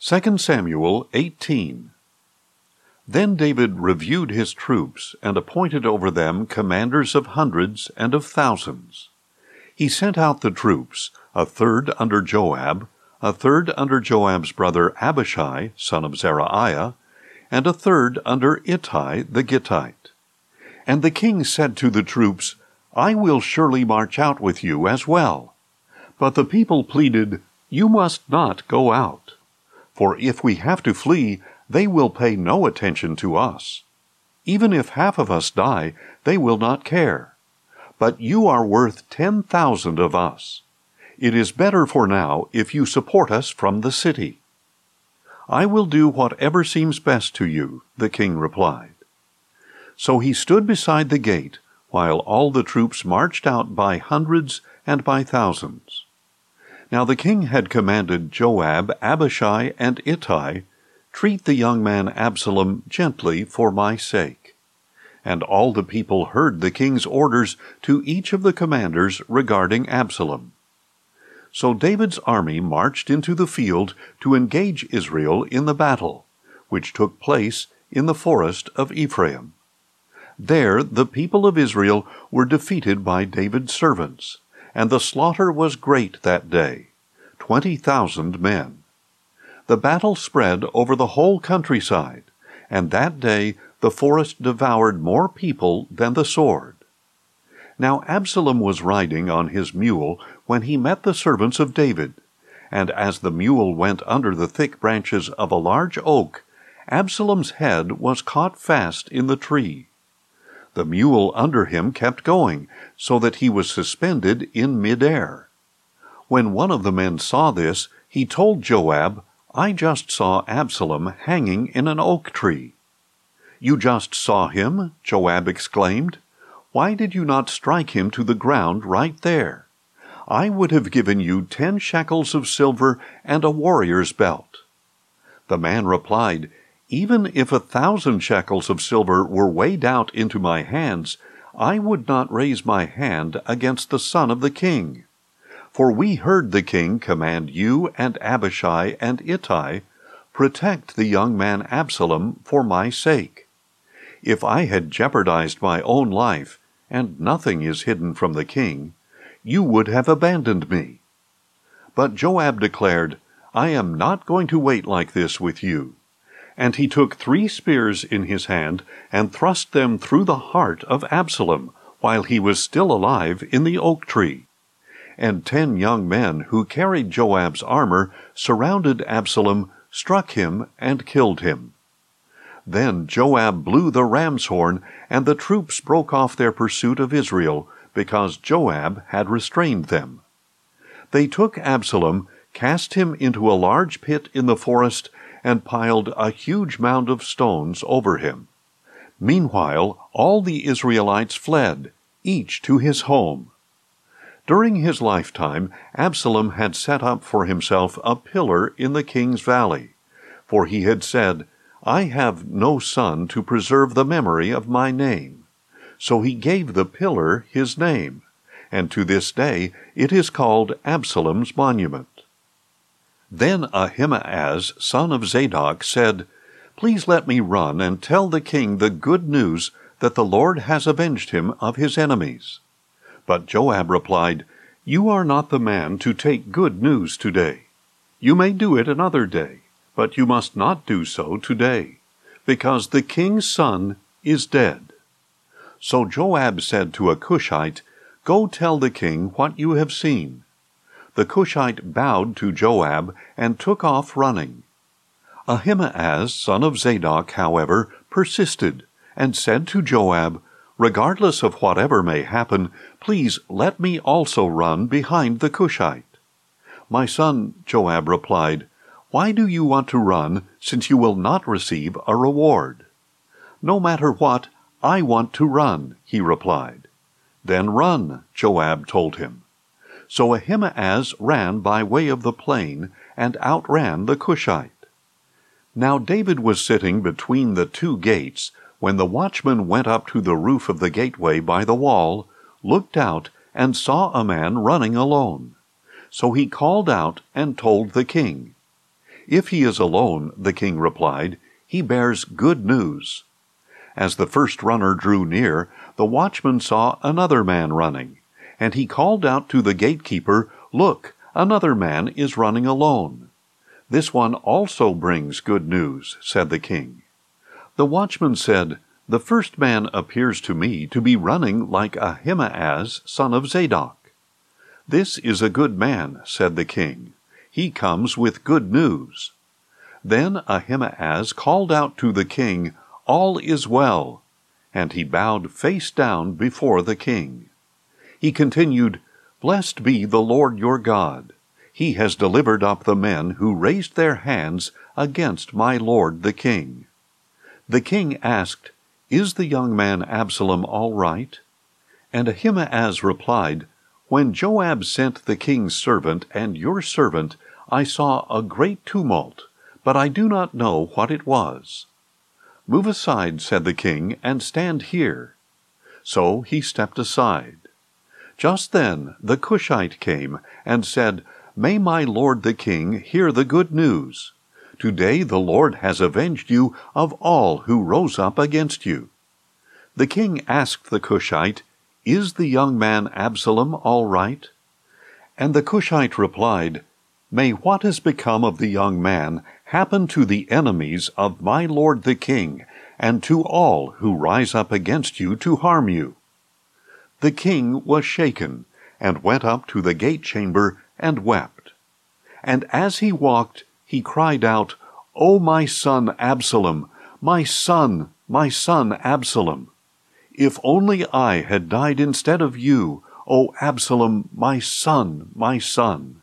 2 Samuel 18. Then David reviewed his troops and appointed over them commanders of hundreds and of thousands. He sent out the troops, a third under Joab, a third under Joab's brother Abishai, son of Zeruiah, and a third under Ittai the Gittite. And the king said to the troops, "I will surely march out with you as well." But the people pleaded, "You must not go out. For if we have to flee, they will pay no attention to us. Even if half of us die, they will not care. But you are worth 10,000 of us. It is better for now if you support us from the city." "I will do whatever seems best to you," the king replied. So he stood beside the gate, while all the troops marched out by hundreds and by thousands. Now the king had commanded Joab, Abishai, and Ittai, "Treat the young man Absalom gently for my sake." And all the people heard the king's orders to each of the commanders regarding Absalom. So David's army marched into the field to engage Israel in the battle, which took place in the forest of Ephraim. There the people of Israel were defeated by David's servants, and the slaughter was great that day, 20,000 men. The battle spread over the whole countryside, and that day the forest devoured more people than the sword. Now Absalom was riding on his mule when he met the servants of David, and as the mule went under the thick branches of a large oak, Absalom's head was caught fast in the tree. The mule under him kept going, so that he was suspended in mid-air. When one of the men saw this, he told Joab, "I just saw Absalom hanging in an oak tree." "You just saw him?" Joab exclaimed. "Why did you not strike him to the ground right there? I would have given you 10 shekels of silver and a warrior's belt." The man replied, "Even if 1,000 shekels of silver were weighed out into my hands, I would not raise my hand against the son of the king. For we heard the king command you and Abishai and Ittai, 'Protect the young man Absalom for my sake.' If I had jeopardized my own life, and nothing is hidden from the king, you would have abandoned me." But Joab declared, "I am not going to wait like this with you." And he took 3 spears in his hand and thrust them through the heart of Absalom, while he was still alive in the oak tree. And 10 young men who carried Joab's armor surrounded Absalom, struck him, and killed him. Then Joab blew the ram's horn, and the troops broke off their pursuit of Israel, because Joab had restrained them. They took Absalom, cast him into a large pit in the forest, and piled a huge mound of stones over him. Meanwhile, all the Israelites fled, each to his home. During his lifetime, Absalom had set up for himself a pillar in the king's valley, for he had said, "I have no son to preserve the memory of my name." So he gave the pillar his name, and to this day it is called Absalom's monument. Then Ahimaaz, son of Zadok, said, "Please let me run and tell the king the good news that the Lord has avenged him of his enemies." But Joab replied, "You are not the man to take good news today. You may do it another day, but you must not do so today, because the king's son is dead." So Joab said to a Cushite, "Go tell the king what you have seen." The Cushite bowed to Joab and took off running. Ahimaaz, son of Zadok, however, persisted, and said to Joab, "Regardless of whatever may happen, please let me also run behind the Cushite." "My son," Joab replied, "why do you want to run, since you will not receive a reward?" "No matter what, I want to run," he replied. "Then run," Joab told him. So Ahimaaz ran by way of the plain, and outran the Cushite. Now David was sitting between the 2 gates, when the watchman went up to the roof of the gateway by the wall, looked out, and saw a man running alone. So he called out and told the king. "If he is alone," the king replied, "he bears good news." As the first runner drew near, the watchman saw another man running, and he called out to the gatekeeper, "Look, another man is running alone." "This one also brings good news," said the king. The watchman said, "The first man appears to me to be running like Ahimaaz, son of Zadok." "This is a good man," said the king. "He comes with good news." Then Ahimaaz called out to the king, "All is well," and he bowed face down before the king. He continued, "Blessed be the Lord your God. He has delivered up the men who raised their hands against my lord the king." The king asked, "Is the young man Absalom all right?" And Ahimaaz replied, "When Joab sent the king's servant and your servant, I saw a great tumult, but I do not know what it was." "Move aside," said the king, "and stand here." So he stepped aside. Just then the Cushite came and said, "May my lord the king hear the good news. Today the Lord has avenged you of all who rose up against you." The king asked the Cushite, "Is the young man Absalom all right?" And the Cushite replied, "May what has become of the young man happen to the enemies of my lord the king, and to all who rise up against you to harm you." The king was shaken, and went up to the gate chamber and wept. And as he walked, he cried out, "O my son Absalom, my son Absalom! If only I had died instead of you, O Absalom, my son, my son!"